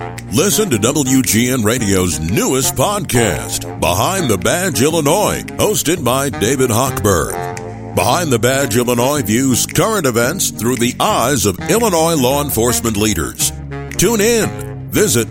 Listen to WGN Radio's newest podcast, Behind the Badge Illinois, hosted by David Hochberg. Behind the Badge Illinois views current events through the eyes of Illinois law enforcement leaders. Tune in. Visit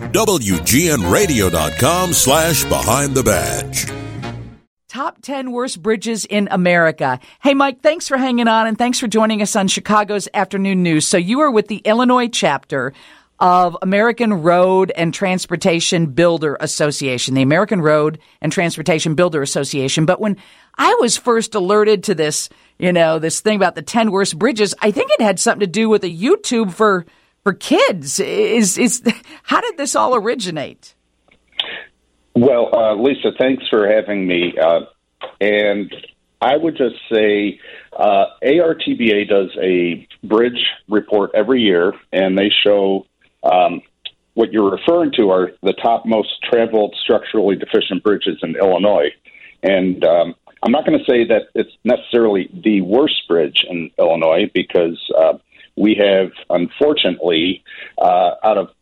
WGNRadio.com/Behind the Badge. Top 10 worst bridges in America. Hey, Mike, thanks for hanging on and thanks for joining us on Chicago's Afternoon News. So you are with the Illinois chapter of American Road and Transportation Builder Association, the American Road and Transportation Builder Association. But when I was first alerted to this, this thing about the 10 worst bridges, I think it had something to do with a YouTube for kids. How did this all originate? Well, Lisa, thanks for having me. And I would just say ARTBA does a bridge report every year, and they show what you're referring to are the top most traveled structurally deficient bridges in Illinois. And I'm not going to say that it's necessarily the worst bridge in Illinois because we have, unfortunately, out of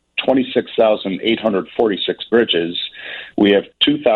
26,846 bridges, we have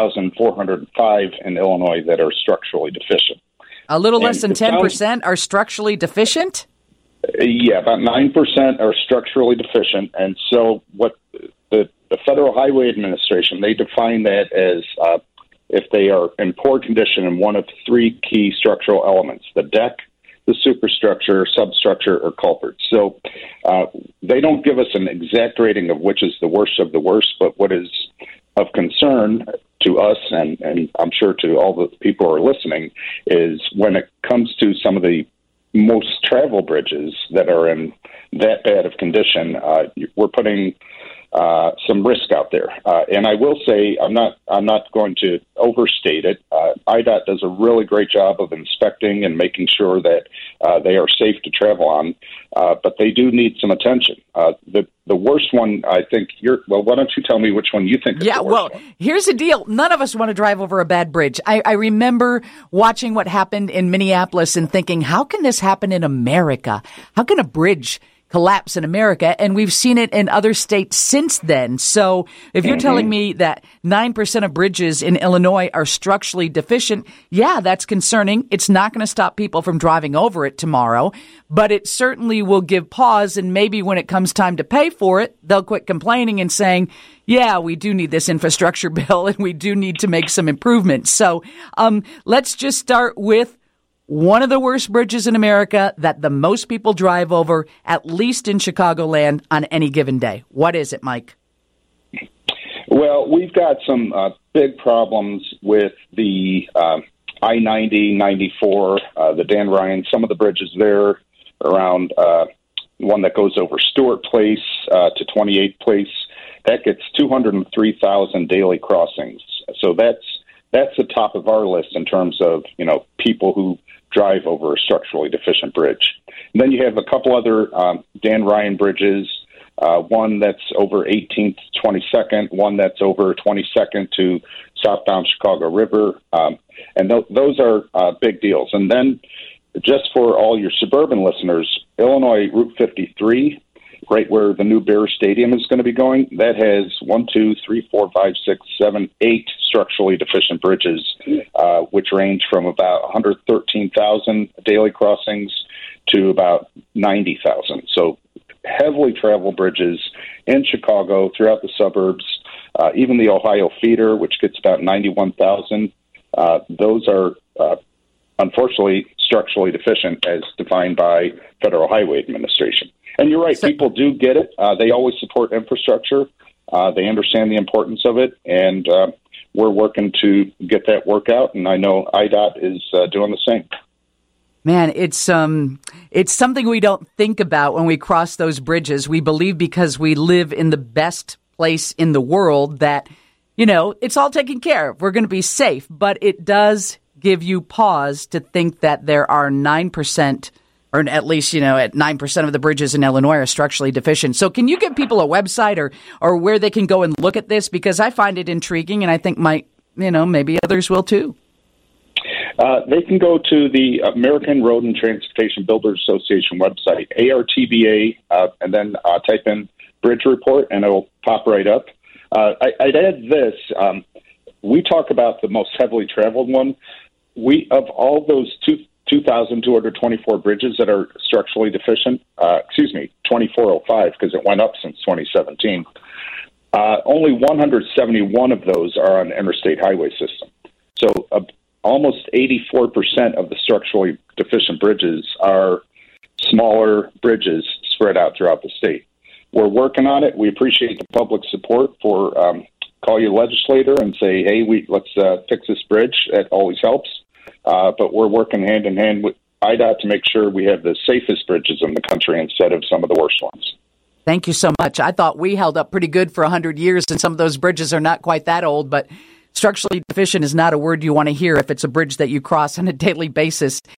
2,405 in Illinois that are structurally deficient. A little less than 10% are structurally deficient? Yeah, about 9% are structurally deficient. And so what the Federal Highway Administration, they define that as if they are in poor condition in one of three key structural elements, the deck, the superstructure, substructure, or culvert. So they don't give us an exact rating of which is the worst of the worst, but what is of concern to us, and I'm sure to all the people who are listening, is when it comes to some of the most traveled bridges that are in that bad of condition, we're putting some risk out there. And I will say, I'm not going to overstate it. IDOT does a really great job of inspecting and making sure that they are safe to travel on, but they do need some attention. The worst one, I think, why don't you tell me which one you think is the worst one? Here's the deal. None of us want to drive over a bad bridge. I remember watching what happened in Minneapolis and thinking, how can this happen in America? How can a bridge collapse in America? And we've seen it in other states since then. So if you're telling me that 9% of bridges in Illinois are structurally deficient, yeah, that's concerning. It's not going to stop people from driving over it tomorrow, but it certainly will give pause. And maybe when it comes time to pay for it, they'll quit complaining and saying, yeah, we do need this infrastructure bill and we do need to make some improvements. So let's just start with one of the worst bridges in America that the most people drive over, at least in Chicagoland, on any given day. What is it, Mike? Well, we've got some big problems with the I-90, 94, the Dan Ryan, some of the bridges there around one that goes over Stewart Place to 28th Place. That gets 203,000 daily crossings. So that's the top of our list in terms of, people who drive over a structurally deficient bridge. And then you have a couple other Dan Ryan bridges, one that's over 18th to 22nd, one that's over 22nd to southbound Chicago River. And those are big deals. And then just for all your suburban listeners, Illinois Route 53, right where the new Bears Stadium is going to be going, that has 8 structurally deficient bridges, which range from about 113,000 daily crossings to about 90,000. So heavily traveled bridges in Chicago, throughout the suburbs, even the Ohio feeder, which gets about 91,000. Those are unfortunately structurally deficient as defined by Federal Highway Administration. And you're right, people do get it. They always support infrastructure. They understand the importance of it, and we're working to get that work out, and I know IDOT is doing the same. Man, it's something we don't think about when we cross those bridges. We believe because we live in the best place in the world that, it's all taken care of. We're going to be safe, but it does give you pause to think that there are 9%, or at least, at 9% of the bridges in Illinois are structurally deficient. So can you give people a website or where they can go and look at this? Because I find it intriguing, and I think maybe others will too. They can go to the American Road and Transportation Builders Association website, ARTBA, and then type in bridge report, and it'll pop right up. I'd add this. We talk about the most heavily traveled one. Of all those 2,224 bridges that are structurally deficient, 2,405 because it went up since 2017, only 171 of those are on the interstate highway system. So almost 84% of the structurally deficient bridges are smaller bridges spread out throughout the state. We're working on it. We appreciate the public support for call your legislator and say, hey, let's fix this bridge. That always helps. But we're working hand in hand with IDOT to make sure we have the safest bridges in the country instead of some of the worst ones. Thank you so much. I thought we held up pretty good for 100 years, and some of those bridges are not quite that old, but structurally deficient is not a word you want to hear if it's a bridge that you cross on a daily basis.